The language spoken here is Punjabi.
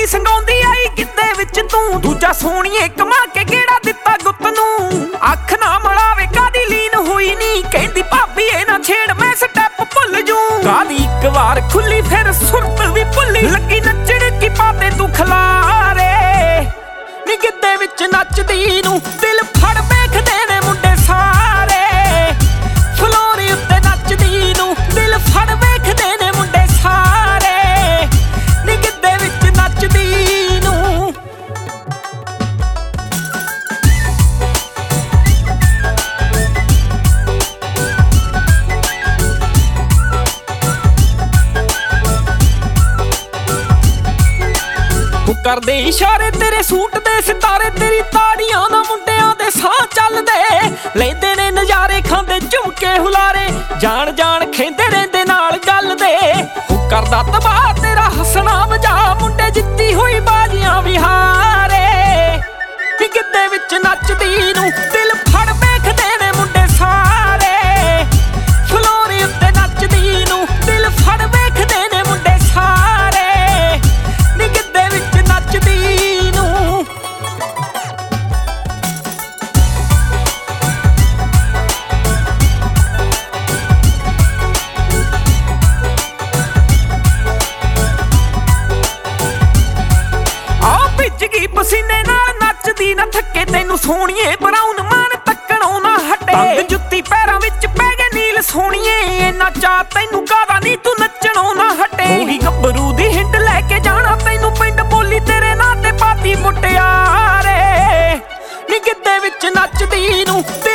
ਨੀ ਸੰਗਾਉਂਦੀ ਆਈ ਕਿੱਦੇ ਵਿੱਚ ਤੂੰ। ਦੂਜਾ ਸੋਹਣੀਏ ਕਮਾ ਕੇ ਗੇੜਾ ਦਿੱਤਾ ਗੁੱਤ ਨੂੰ। ਅੱਖ ਨਾ ਮਲਾਵੇ ਕਾਦੀ ਲੀਨ ਹੋਈ ਨੀ, ਕਹਿੰਦੀ ਭਾਬੀ ਇਹ ਨਾ ਛੇੜ ਮੈਂ ਸਟੈਪ ਭੁੱਲ ਜੂ। ਕਾਦੀ ਇੱਕ ਵਾਰ ਖੁੱਲੀ ਫਿਰ ਸੁਰਤ ਵੀ ਭੁੱਲੀ, ਲੱਗੀ ਨੱਚਣ ਕੀ ਪਾਤੇ ਤੂੰ ਖਲਾਰੇ। ਨੀ ਗਿੱਧੇ ਵਿੱਚ ਨੱਚਦੀ ਨੂੰ ਦਿਲ ਫੜ ਵੇਖਦੇ ਨੇ ਮੁੰਡੇ ਸਾਰੇ। ਫਲੋਰੀ ਉੱਤੇ ਨੱਚਦੀ ਨੂੰ ਦਿਲ ਫੜ ਵੇਖਦੇ ਨੇ ਮੁੰਡੇ ਸਾਰੇ। ਨੀ ਗਿੱਧੇ ਵਿੱਚ ਨੱਚਦੀ ਨੂੰ। ਉਹ ਕਰਦੇ ਇਸ਼ਾਰੇ ਤੇਰੇ ਸੂਟ ਦੇ ਸਿਤਾਰੇ, ਤੇਰੀ ਤਾੜੀਆਂ ਨਾਲ ਮੁੰਡਿਆਂ ਦੇ ਸਾਹ ਚੱਲਦੇ। ਲੈਂਦੇ ਨੇ ਨਜ਼ਾਰੇ ਖਾਂਦੇ ਝੁਮਕੇ ਹੁਲਾਰੇ, ਜਾਣ ਜਾਣ ਖੇਂਦੇ ਰਹਿੰਦੇ ਨਾਲ ਗੱਲ ਦੇ। ਉਹ ਕਰਦਾ ਤਬਾਹ ਤੇਰਾ ਹੱਸਣਾ ਵਜਾ, ਮੁੰਡੇ ਜਿੱਤੀ ਹੋਈ ਬਾਜ਼ੀਆਂ ਵਿਹਾਰੇ। ਗਿੱਧੇ ਵਿੱਚ ਨੱਚਦੀ ਨੂੰ ਦਿਲ ਫੜ ਵੇਖਦੇ ਨੇ ਮੁੰਡੇ ਸਾਰੇ। ਫਲੋਰੀ ਉੱਤੇ ਨੱਚਦੀ ਨੂੰ ਦਿਲ ਫੜ ਵੇਖਦੇ ਨੇ ਮੁੰਡੇ ਸਾਰੇ। ਨੀ ਗਿੱਧੇ ਵਿੱਚ ਨੱਚਦੀ ਨੂੰ। ਆ ਭਿੱਜ ਗਈ ਪਸੀਨੇ ਨਾਲ ਨੱਚਦੀ ਨਾ ਥੱਕੇ, ਤੈਨੂੰ ਸੋਹਣੀਏ ਬਰਾਉਨ ਮਾਨ ਤੱਕਣੋਂ ਨਾ ਹਟੇ। ਤੰਗ ਜੁੱਤੀ ਪੈਰਾਂ ਵਿੱਚ ਪੈ ਗਏ ਨੀਲ ਸੋਹਣੀਏ, ਇੰਨਾ ਚਾਅ ਤੈਨੂੰ ਕਾਹਦਾ ਨੀ ਤੂੰ ਨੱਚਣੋਂ ਨਾ ਹਟੇ। ਉਹੀ ਗੱਭਰੂ ਦੀ ਹਿੰਡ ਲੈ ਕੇ ਜਾਣਾ ਤੈਨੂੰ ਪਿੰਡ, ਬੋਲੀ ਤੇਰੇ ਨਾਂ ਤੇ ਪਾਤੀ ਮੁਟਿਆਰੇ। ਨੀ ਗਿੱਧੇ ਵਿੱਚ ਨੱਚਦੀ ਨੂੰ